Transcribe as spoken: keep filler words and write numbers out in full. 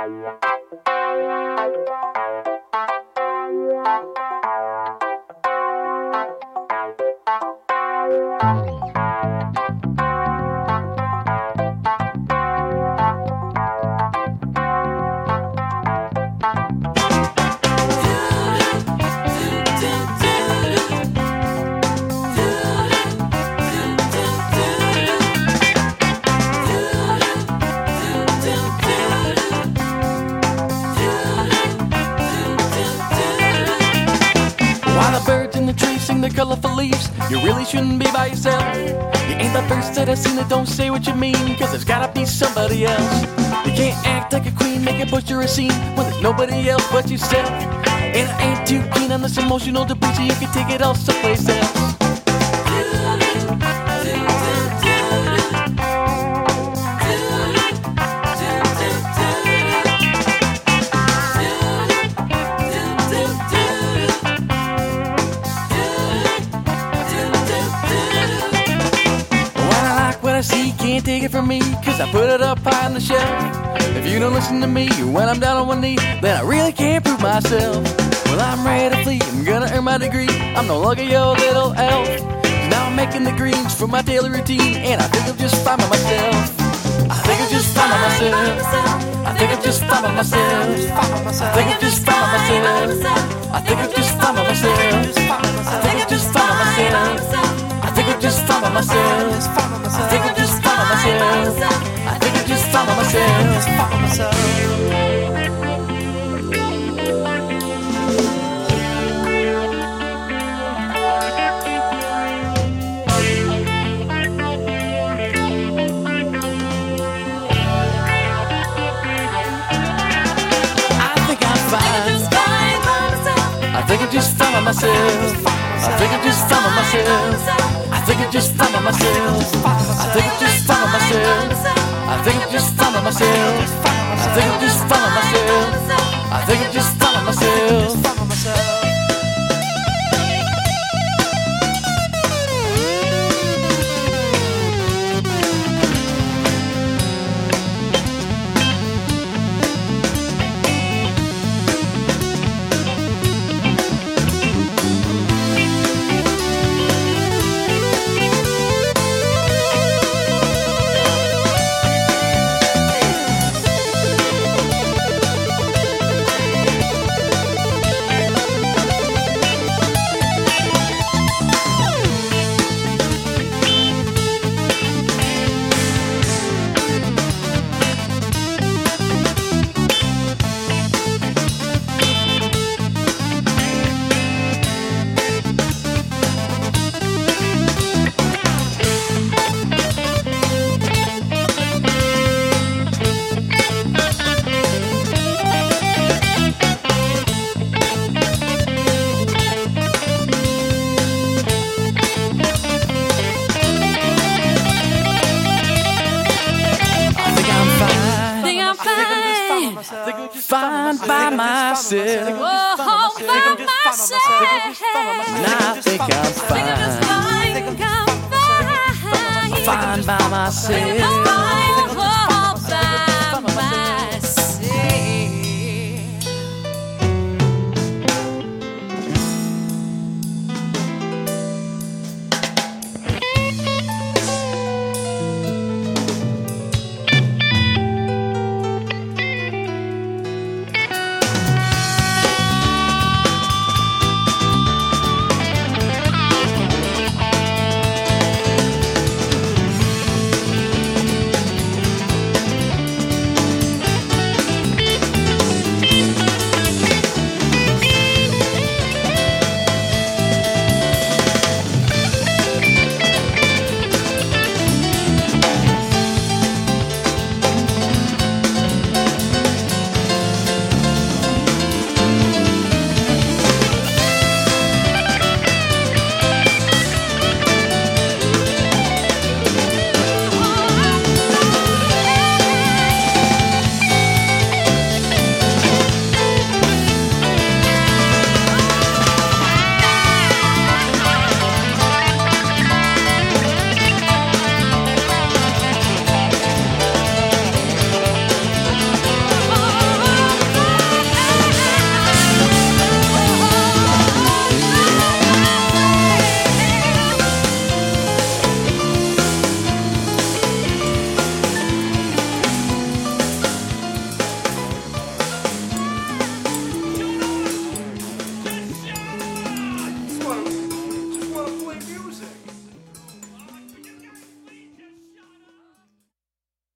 The colorful leaves, you really shouldn't be by yourself. You ain't the first that I've seen that don't say what you mean, cause there's gotta be somebody else. You can't act like a queen, make a butcher a scene when there's nobody else but yourself. And I ain't too keen on this emotional debris, so you can take it all someplace else. See, can't take it from me, cause I put it up high on the shelf. If you don't listen to me when I'm down on one knee, then I really can't prove myself. Well, I'm ready to flee, I'm gonna earn my degree. I'm no longer your little elf. Now I'm making the greens for my daily routine, and I think I'm just fine by myself. I think I'm just fine by myself. I think I'm just fine by myself. I think I'm just fine by myself. I think I'm just fine by myself. I think I'm just fine by myself. I think I'm just fine by myself. I think I'm just fine by myself. I think I'm just fine by myself. I think I'm fine. I think I'm just fine by myself. I think I'm just fine by myself. I think I'm just fine by myself. I think I'm just fine by myself. I think I'm just fine by myself. I think I'm just fine by myself. I think I'm just fine by myself. Fine by myself. Oh, by myself. Now I think I'm fine. Fine by myself. Oh, by myself.